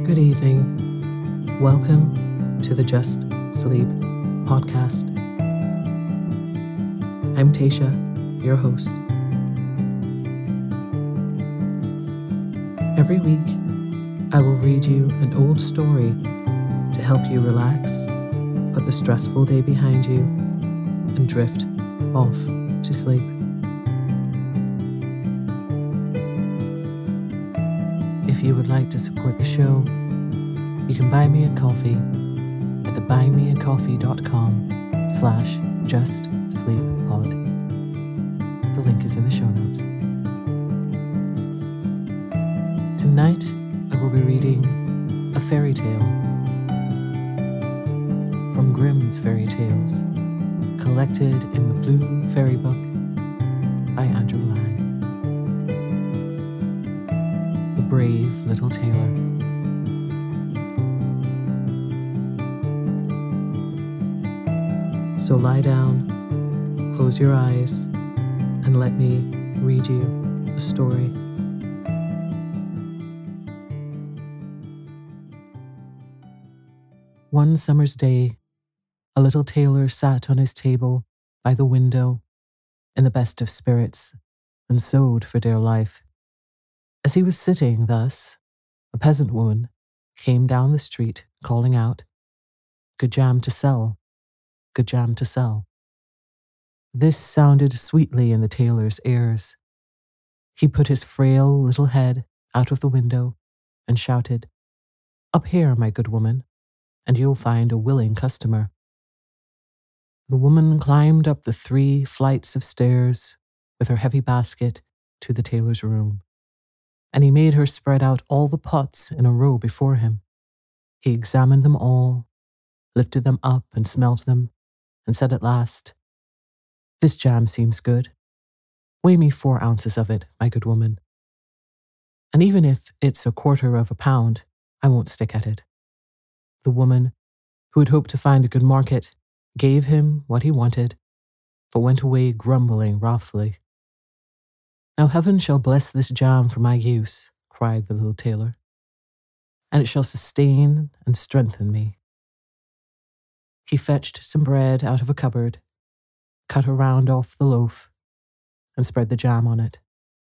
Good evening. Welcome to the Just Sleep podcast. I'm Tasha, your host. Every week, I will read you an old story to help you relax, put the stressful day behind you, and drift off to sleep. If you would like to support the show, you can buy me a coffee at the buymeacoffee.com/justsleeppod. The link is in the show notes. Tonight, I will be reading a fairy tale from Grimm's Fairy Tales, collected in the Blue Fairy Book by Andrew Lang. The Brave Little Tailor. So lie down, close your eyes, and let me read you a story. One summer's day, a little tailor sat on his table by the window in the best of spirits and sewed for dear life. As he was sitting thus, a peasant woman came down the street calling out, "Good jam to sell, good jam to sell." This sounded sweetly in the tailor's ears. He put his frail little head out of the window and shouted, "Up here, my good woman, and you'll find a willing customer." The woman climbed up the 3 flights of stairs with her heavy basket to the tailor's room, and he made her spread out all the pots in a row before him. He examined them all, lifted them up and smelt them, and said at last, "This jam seems good. Weigh me 4 ounces of it, my good woman. And even if it's a quarter of a pound, I won't stick at it." The woman, who had hoped to find a good market, gave him what he wanted, but went away grumbling wrathfully. "Now heaven shall bless this jam for my use," cried the little tailor, "and it shall sustain and strengthen me." He fetched some bread out of a cupboard, cut a round off the loaf, and spread the jam on it.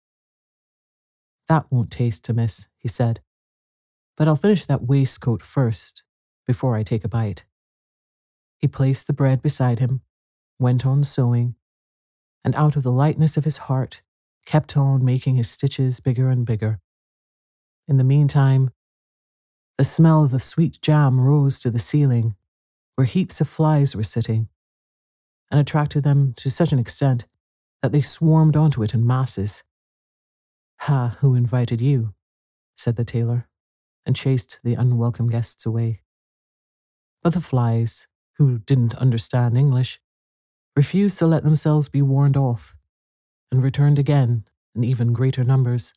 "That won't taste amiss," he said, "but I'll finish that waistcoat first, before I take a bite." He placed the bread beside him, went on sewing, and out of the lightness of his heart, kept on making his stitches bigger and bigger. In the meantime, the smell of the sweet jam rose to the ceiling, where heaps of flies were sitting, and attracted them to such an extent that they swarmed onto it in masses. "Ha, who invited you?" said the tailor, and chased the unwelcome guests away. But the flies, who didn't understand English, refused to let themselves be warned off, and returned again in even greater numbers.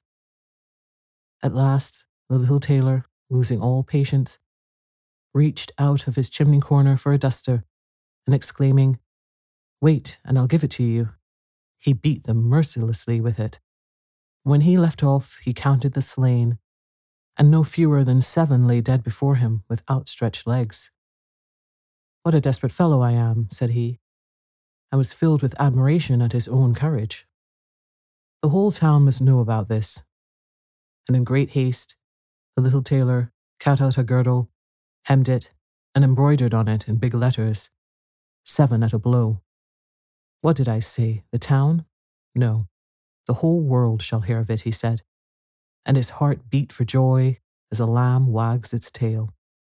At last, the little tailor, losing all patience, reached out of his chimney corner for a duster, and exclaiming, "Wait, and I'll give it to you," he beat them mercilessly with it. When he left off, he counted the slain, and no fewer than 7 lay dead before him with outstretched legs. "What a desperate fellow I am," said he, and was filled with admiration at his own courage. The whole town must know about this, and in great haste, the little tailor cut out a girdle, hemmed it, and embroidered on it in big letters, 7 at a blow. "What did I say? The town? No, the whole world shall hear of it," he said, and his heart beat for joy as a lamb wags its tail.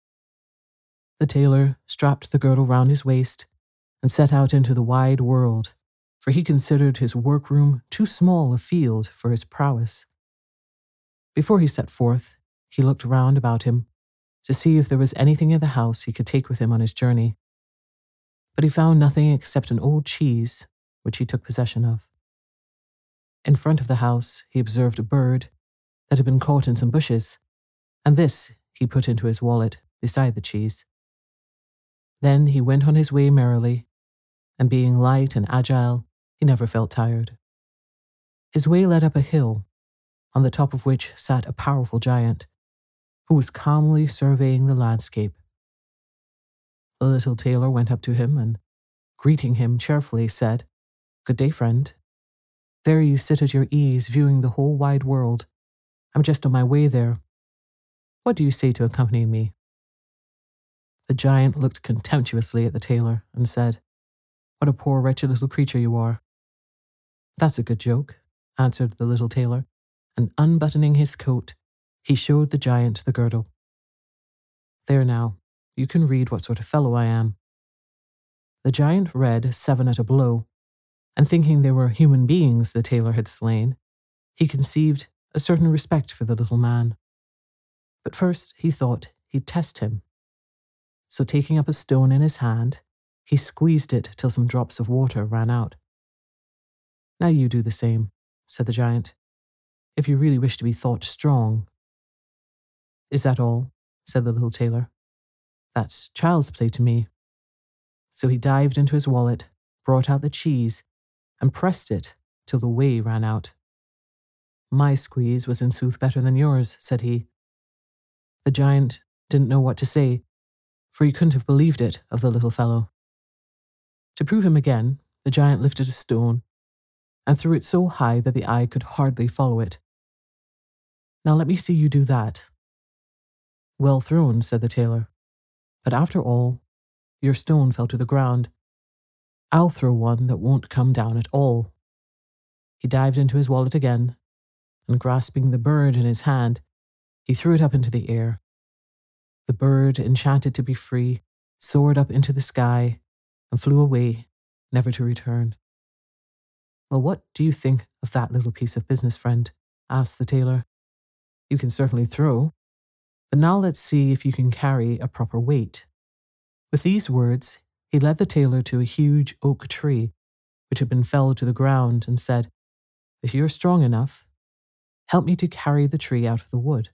The tailor strapped the girdle round his waist and set out into the wide world, for he considered his workroom too small a field for his prowess. Before he set forth, he looked round about him to see if there was anything in the house he could take with him on his journey. But he found nothing except an old cheese, which he took possession of. In front of the house, he observed a bird that had been caught in some bushes, and this he put into his wallet beside the cheese. Then he went on his way merrily, and being light and agile, he never felt tired. His way led up a hill, on the top of which sat a powerful giant. who was calmly surveying the landscape. The little tailor went up to him and, greeting him cheerfully, said, "Good day, friend. There you sit at your ease, viewing the whole wide world. I'm just on my way there. What do you say to accompanying me?" The giant looked contemptuously at the tailor and said, "What a poor wretched little creature you are." "That's a good joke," answered the little tailor, and unbuttoning his coat, he showed the giant the girdle. "There now, you can read what sort of fellow I am." The giant read 7 at a blow, and thinking they were human beings the tailor had slain, he conceived a certain respect for the little man. But first he thought he'd test him. So taking up a stone in his hand, he squeezed it till some drops of water ran out. "Now you do the same," said the giant, "if you really wish to be thought strong." "Is that all?" said the little tailor. "That's child's play to me." So he dived into his wallet, brought out the cheese, and pressed it till the whey ran out. "My squeeze was in sooth better than yours," said he. The giant didn't know what to say, for he couldn't have believed it of the little fellow. To prove him again, the giant lifted a stone and threw it so high that the eye could hardly follow it. "Now let me see you do that." "Well thrown," said the tailor, "but after all, your stone fell to the ground. I'll throw one that won't come down at all." He dived into his wallet again, and grasping the bird in his hand, he threw it up into the air. The bird, enchanted to be free, soared up into the sky and flew away, never to return. "Well, what do you think of that little piece of business, friend?" asked the tailor. "You can certainly throw, but now let's see if you can carry a proper weight." With these words, he led the tailor to a huge oak tree, which had been felled to the ground, and said, "If you're strong enough, help me to carry the tree out of the wood."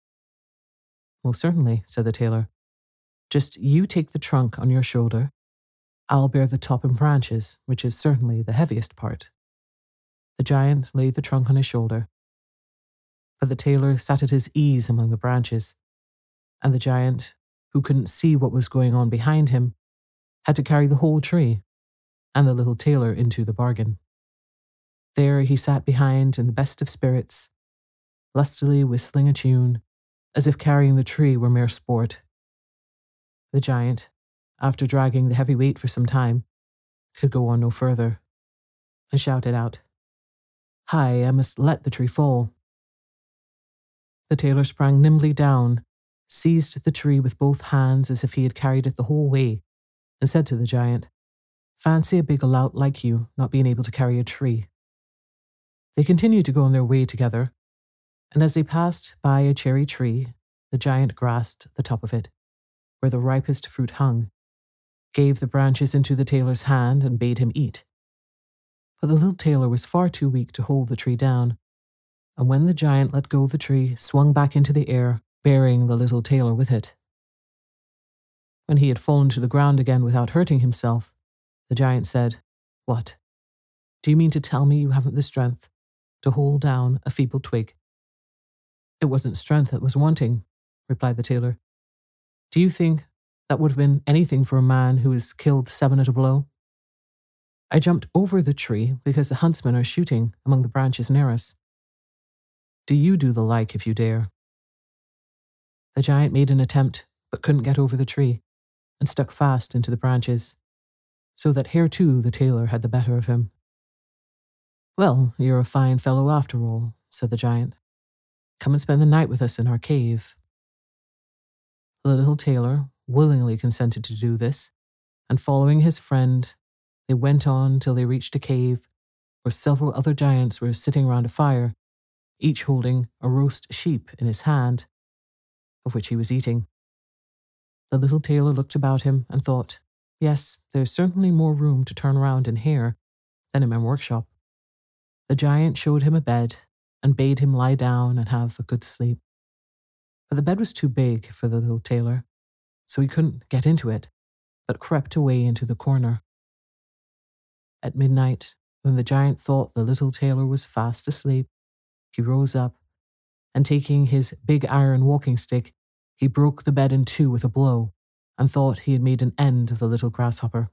"Well, certainly," said the tailor. "Just you take the trunk on your shoulder. I'll bear the top and branches, which is certainly the heaviest part." The giant laid the trunk on his shoulder, but the tailor sat at his ease among the branches, and the giant, who couldn't see what was going on behind him, had to carry the whole tree, and the little tailor into the bargain. There he sat behind in the best of spirits, lustily whistling a tune, as if carrying the tree were mere sport. The giant, after dragging the heavy weight for some time, could go on no further, and shouted out, "Hi, I must let the tree fall." The tailor sprang nimbly down, seized the tree with both hands as if he had carried it the whole way, and said to the giant, "Fancy a big lout like you not being able to carry a tree." They continued to go on their way together, and as they passed by a cherry tree, the giant grasped the top of it, where the ripest fruit hung, gave the branches into the tailor's hand, and bade him eat. But the little tailor was far too weak to hold the tree down, and when the giant let go the tree swung back into the air, bearing the little tailor with it. When he had fallen to the ground again without hurting himself, the giant said, "What? Do you mean to tell me you haven't the strength to hold down a feeble twig?" "It wasn't strength that was wanting," replied the tailor. "Do you think that would have been anything for a man who has killed 7 at a blow? I jumped over the tree because the huntsmen are shooting among the branches near us. Do you do the like if you dare?" The giant made an attempt, but couldn't get over the tree, and stuck fast into the branches, so that here too the tailor had the better of him. "Well, you're a fine fellow after all," said the giant. "Come and spend the night with us in our cave." The little tailor willingly consented to do this, and following his friend, they went on till they reached a cave where several other giants were sitting round a fire, each holding a roast sheep in his hand, of which he was eating. The little tailor looked about him and thought, "Yes, there's certainly more room to turn around in here than in my workshop." The giant showed him a bed and bade him lie down and have a good sleep. But the bed was too big for the little tailor, so he couldn't get into it, but crept away into the corner. At midnight, when the giant thought the little tailor was fast asleep, he rose up, and taking his big iron walking stick, he broke the bed in two with a blow and thought he had made an end of the little grasshopper.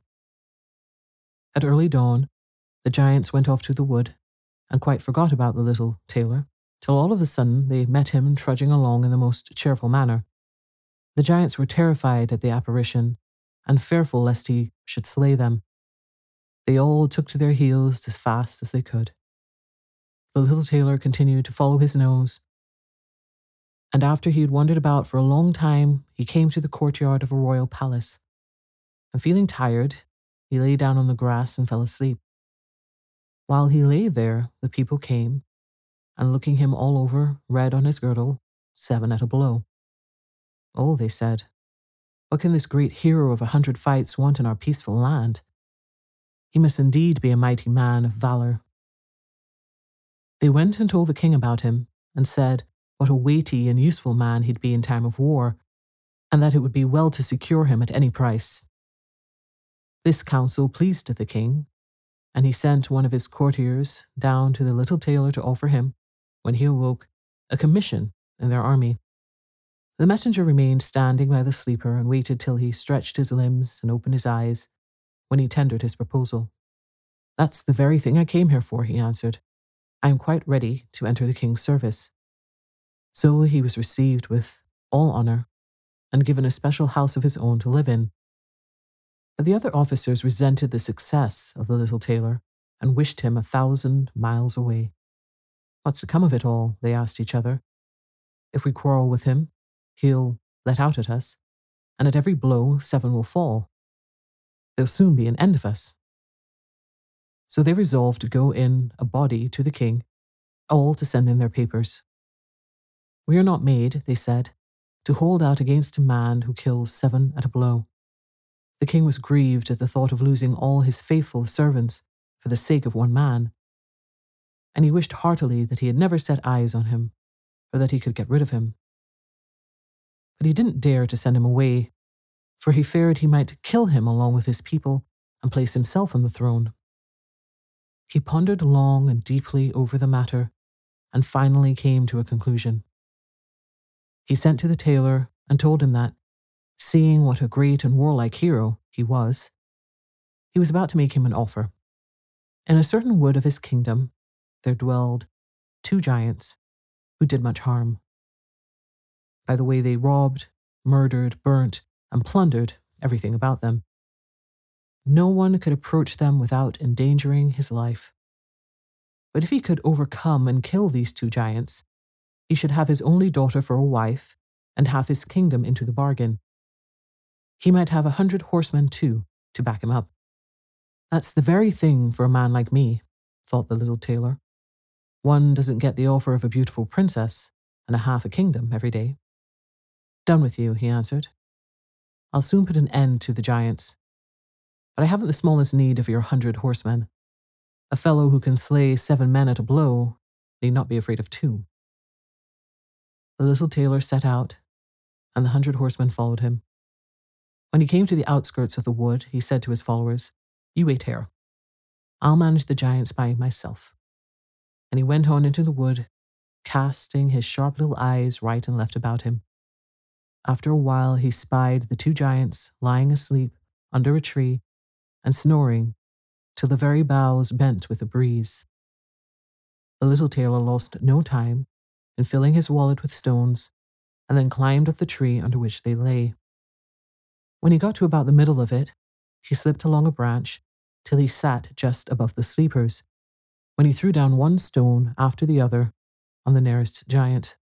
At early dawn, the giants went off to the wood and quite forgot about the little tailor, till all of a sudden they met him trudging along in the most cheerful manner. The giants were terrified at the apparition and fearful lest he should slay them. They all took to their heels as fast as they could. The little tailor continued to follow his nose, and after he had wandered about for a long time, he came to the courtyard of a royal palace. And feeling tired, he lay down on the grass and fell asleep. While he lay there, the people came, and looking him all over, read on his girdle, 7 at a blow. "Oh," they said, "what can this great hero of 100 fights want in our peaceful land? He must indeed be a mighty man of valor." They went and told the king about him, and said what a weighty and useful man he'd be in time of war, and that it would be well to secure him at any price. This counsel pleased the king, and he sent one of his courtiers down to the little tailor to offer him, when he awoke, a commission in their army. The messenger remained standing by the sleeper and waited till he stretched his limbs and opened his eyes, when he tendered his proposal. "That's the very thing I came here for," he answered. "I am quite ready to enter the king's service." So he was received with all honor and given a special house of his own to live in. But the other officers resented the success of the little tailor and wished him 1,000 miles away. "What's to come of it all?" they asked each other. "If we quarrel with him, he'll let out at us, and at every blow 7 will fall. There'll soon be an end of us." So they resolved to go in a body to the king, all to send in their papers. "We are not made," they said, "to hold out against a man who kills 7 at a blow." The king was grieved at the thought of losing all his faithful servants for the sake of one man, and he wished heartily that he had never set eyes on him, or that he could get rid of him. But he didn't dare to send him away, for he feared he might kill him along with his people and place himself on the throne. He pondered long and deeply over the matter, and finally came to a conclusion. He sent to the tailor and told him that, seeing what a great and warlike hero he was about to make him an offer. In a certain wood of his kingdom there dwelled 2 giants who did much harm. By the way, they robbed, murdered, burnt, and plundered everything about them. No one could approach them without endangering his life. But if he could overcome and kill these 2 giants, he should have his only daughter for a wife and half his kingdom into the bargain. He might have 100 horsemen too to back him up. "That's the very thing for a man like me," thought the little tailor. "One doesn't get the offer of a beautiful princess and a half a kingdom every day." "Done with you," he answered. "I'll soon put an end to the giants. But I haven't the smallest need of your 100 horsemen. A fellow who can slay 7 men at a blow need not be afraid of 2. The little tailor set out, and the 100 horsemen followed him. When he came to the outskirts of the wood, he said to his followers, "You wait here. I'll manage the giants by myself." And he went on into the wood, casting his sharp little eyes right and left about him. After a while, he spied the 2 giants lying asleep under a tree and snoring till the very boughs bent with the breeze. The little tailor lost no time in filling his wallet with stones, and then climbed up the tree under which they lay. When he got to about the middle of it, he slipped along a branch till he sat just above the sleepers, when he threw down one stone after the other on the nearest giant.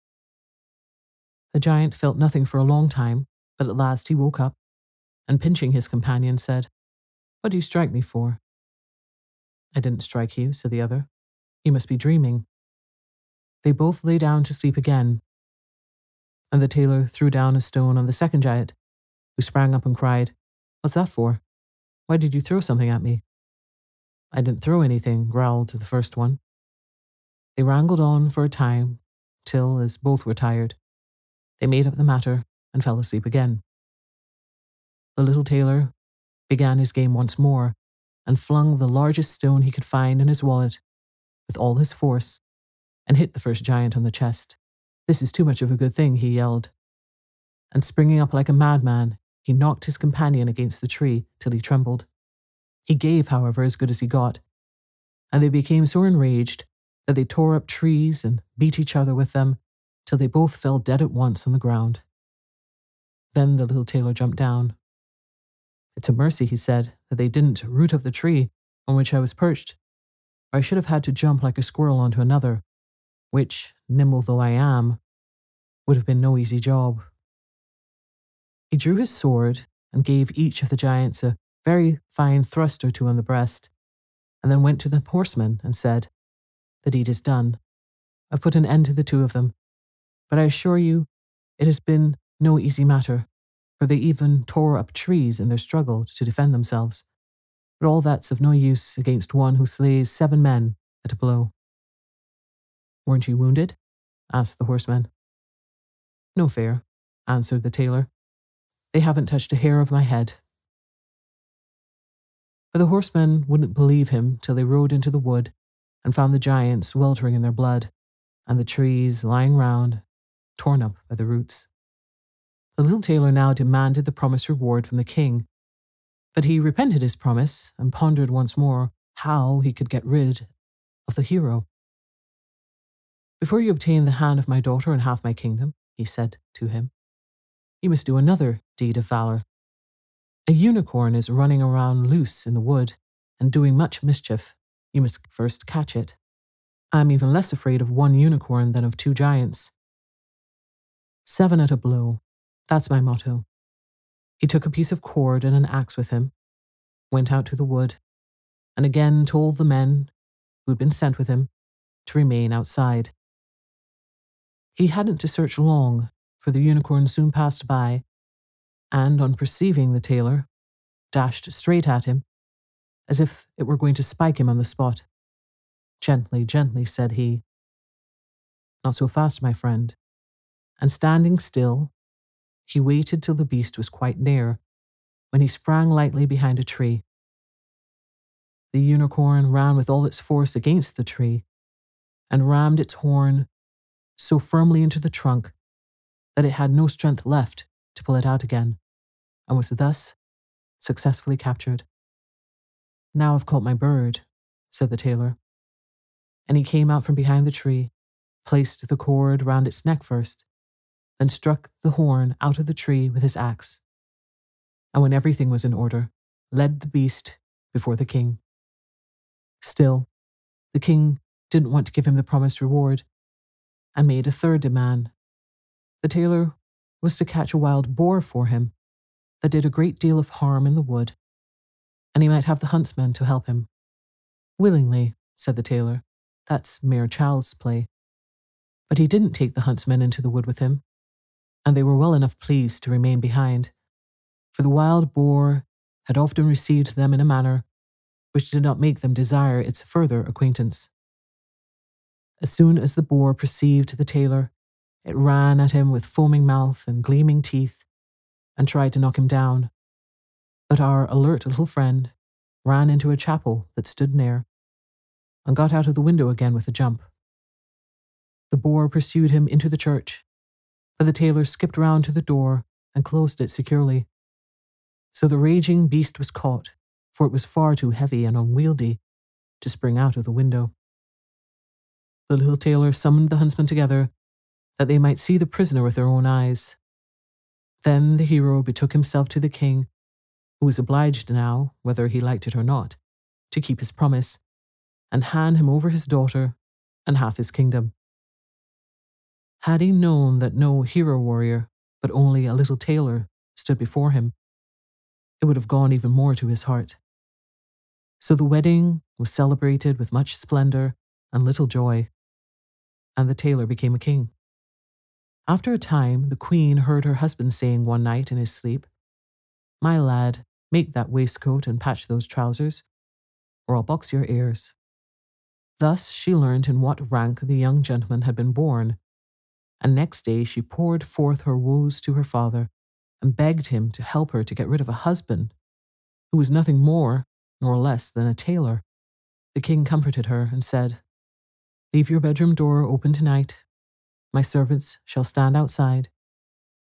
The giant felt nothing for a long time, but at last he woke up, and pinching his companion said, "What do you strike me for?" "I didn't strike you," said the other. "You must be dreaming." They both lay down to sleep again, and the tailor threw down a stone on the second giant, who sprang up and cried, "What's that for? Why did you throw something at me?" "I didn't throw anything," growled the first one. They wrangled on for a time, till, as both were tired, they made up the matter and fell asleep again. The little tailor began his game once more, and flung the largest stone he could find in his wallet with all his force, and hit the first giant on the chest. "This is too much of a good thing," he yelled. and springing up like a madman, he knocked his companion against the tree till he trembled. He gave, however, as good as he got, and they became so enraged that they tore up trees and beat each other with them till they both fell dead at once on the ground. Then the little tailor jumped down. "It's a mercy," he said, "that they didn't root up the tree on which I was perched, or I should have had to jump like a squirrel onto another, which, nimble though I am, would have been no easy job." He drew his sword and gave each of the giants a very fine thrust or two on the breast, and then went to the horsemen and said, "The deed is done. I've put an end to the two of them, but I assure you it has been no easy matter, for they even tore up trees in their struggle to defend themselves. But all that's of no use against one who slays 7 men at a blow." "Weren't you wounded?" asked the horsemen. "No fear," answered the tailor. "They haven't touched a hair of my head." But the horsemen wouldn't believe him till they rode into the wood and found the giants weltering in their blood, and the trees lying round, torn up by the roots. The little tailor now demanded the promised reward from the king, but he repented his promise and pondered once more how he could get rid of the hero. "Before you obtain the hand of my daughter and half my kingdom," he said to him, "you must do another deed of valor. A unicorn is running around loose in the wood and doing much mischief. You must first catch it. I am even less afraid of 1 unicorn than of 2 giants. 7 at a blow. That's my motto." He took a piece of cord and an axe with him, went out to the wood, and again told the men who had been sent with him to remain outside. He hadn't to search long, for the unicorn soon passed by, and on perceiving the tailor, dashed straight at him, as if it were going to spike him on the spot. "Gently, gently," said he. "Not so fast, my friend." And standing still, he waited till the beast was quite near, when he sprang lightly behind a tree. The unicorn ran with all its force against the tree, and rammed its horn so firmly into the trunk that it had no strength left to pull it out again, and was thus successfully captured. "Now I've caught my bird," said the tailor, and he came out from behind the tree, placed the cord round its neck first, then struck the horn out of the tree with his axe, and when everything was in order, led the beast before the king. Still, the king didn't want to give him the promised reward, and made a third demand. The tailor was to catch a wild boar for him that did a great deal of harm in the wood, and he might have the huntsmen to help him. "Willingly," said the tailor. "That's mere child's play." But he didn't take the huntsmen into the wood with him, and they were well enough pleased to remain behind, for the wild boar had often received them in a manner which did not make them desire its further acquaintance. As soon as the boar perceived the tailor, it ran at him with foaming mouth and gleaming teeth, and tried to knock him down. But our alert little friend ran into a chapel that stood near, and got out of the window again with a jump. The boar pursued him into the church, but the tailor skipped round to the door and closed it securely. So the raging beast was caught, for it was far too heavy and unwieldy to spring out of the window. The little tailor summoned the huntsmen together, that they might see the prisoner with their own eyes. Then the hero betook himself to the king, who was obliged now, whether he liked it or not, to keep his promise, and hand him over his daughter and half his kingdom. Had he known that no hero warrior, but only a little tailor, stood before him, it would have gone even more to his heart. So the wedding was celebrated with much splendor and little joy, and the tailor became a king. After a time, the queen heard her husband saying one night in his sleep, "My lad, make that waistcoat and patch those trousers, or I'll box your ears." Thus she learnt in what rank the young gentleman had been born, and next day she poured forth her woes to her father, and begged him to help her to get rid of a husband who was nothing more nor less than a tailor. The king comforted her and said, "Leave your bedroom door open tonight. My servants shall stand outside.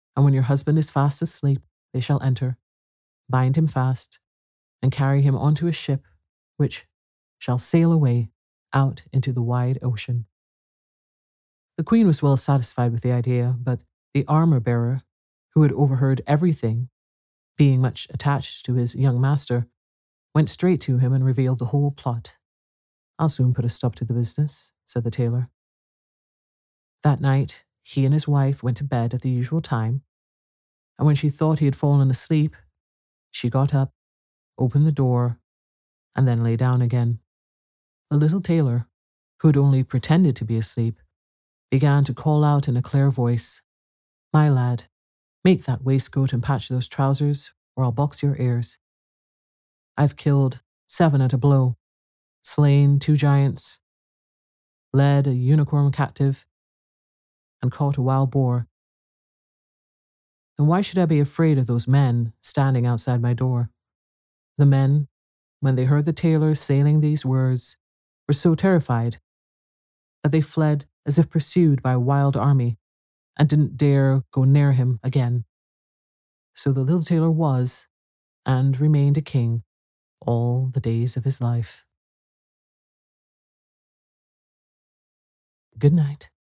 And when your husband is fast asleep, they shall enter, bind him fast, and carry him onto a ship, which shall sail away out into the wide ocean. The queen was well satisfied with the idea, but the armor-bearer, who had overheard everything, being much attached to his young master, went straight to him and revealed the whole plot. "I'll soon put a stop to the business," said the tailor. That night, he and his wife went to bed at the usual time, and when she thought he had fallen asleep, she got up, opened the door, and then lay down again. The little tailor, who had only pretended to be asleep, began to call out in a clear voice, "My lad, make that waistcoat and patch those trousers, or I'll box your ears. I've killed 7 at a blow, slain 2 giants, led a unicorn captive, and caught a wild boar. Then why should I be afraid of those men standing outside my door?" The men, when they heard the tailor saying these words, were so terrified that they fled as if pursued by a wild army and didn't dare go near him again. So the little tailor was and remained a king all the days of his life. Good night.